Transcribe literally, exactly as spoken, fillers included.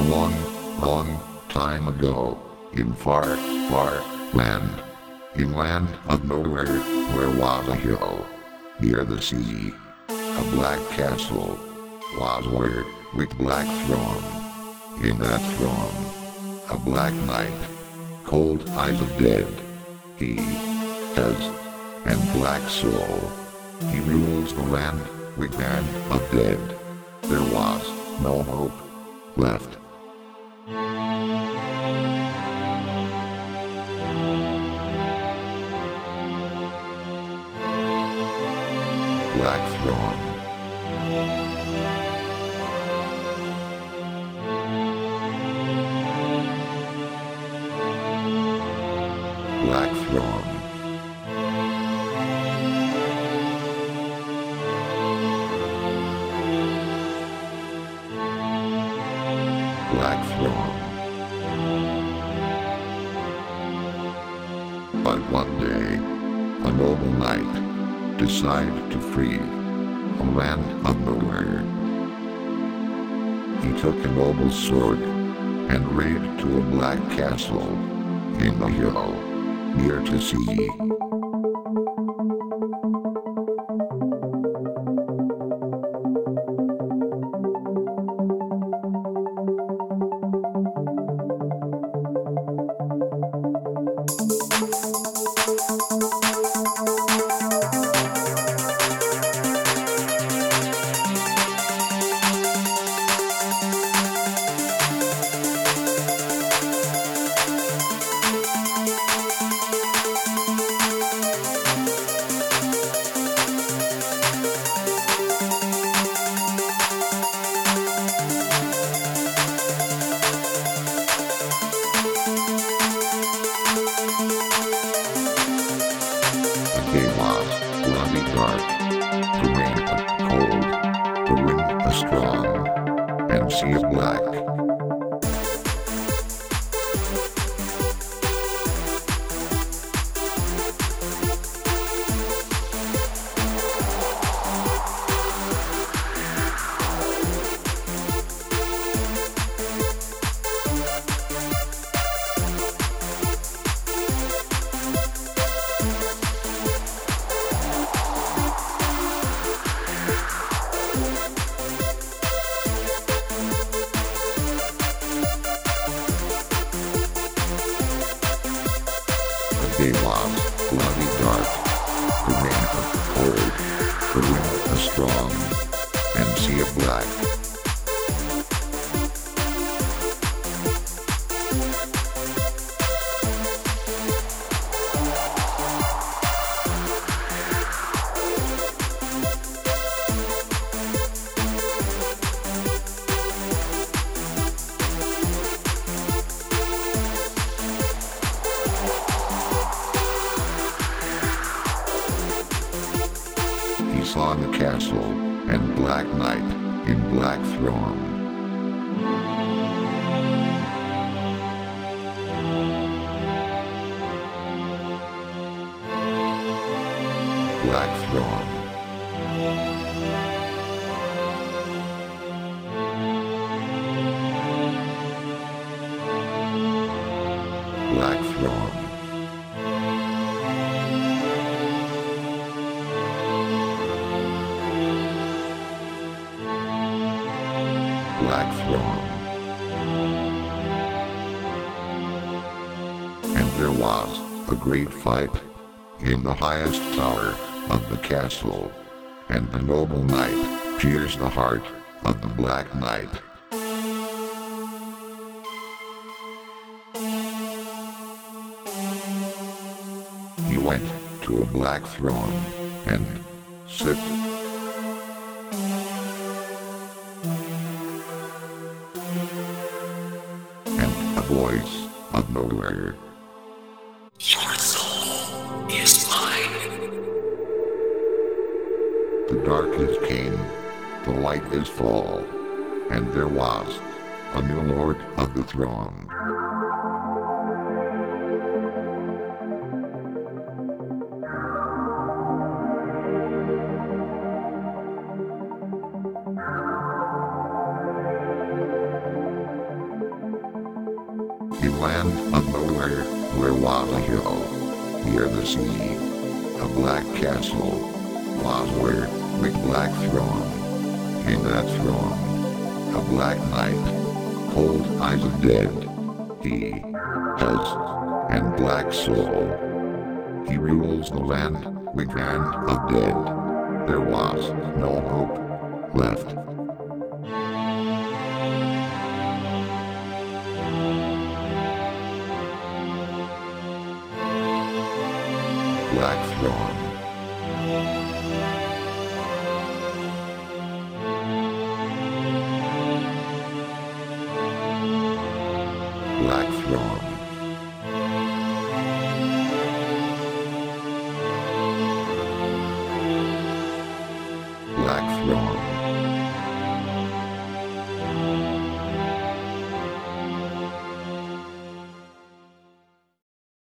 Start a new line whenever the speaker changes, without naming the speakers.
long, long time ago, in far, far land, in land of nowhere, where was a hill, near the sea, a black castle, was where, with black throne, in that throne, a black knight, cold eyes of dead, he has, and black soul, he rules the land, with hand of dead, there was no hope left. Black throne. Black throne. Black throne. But one day, a noble knight decided to free a land of nowhere. He took a noble sword and rode to a black castle in the hill near to sea. It was bloody dark, the rain a cold, the wind a strong, and sea of black. It was bloody dark, the rain a cold, the wind a strong, and sea of black. He saw the castle and black knight in black throne. Black throne. Black throne. Black throne. And there was a great fight in the highest tower of the castle, and the noble knight pierced the heart of the black knight. He went to a black throne and sipped. And a voice of nowhere.
Your soul is mine.
The darkness came, the light is fall, and there was a new lord of the throne. In land of nowhere, where was a hill, near the sea, a black castle was where, with black throne. In that throne, a black knight, cold eyes of dead, he has and black soul. He rules the land with hand of dead. There was no hope left. Black Throne. Black Throne.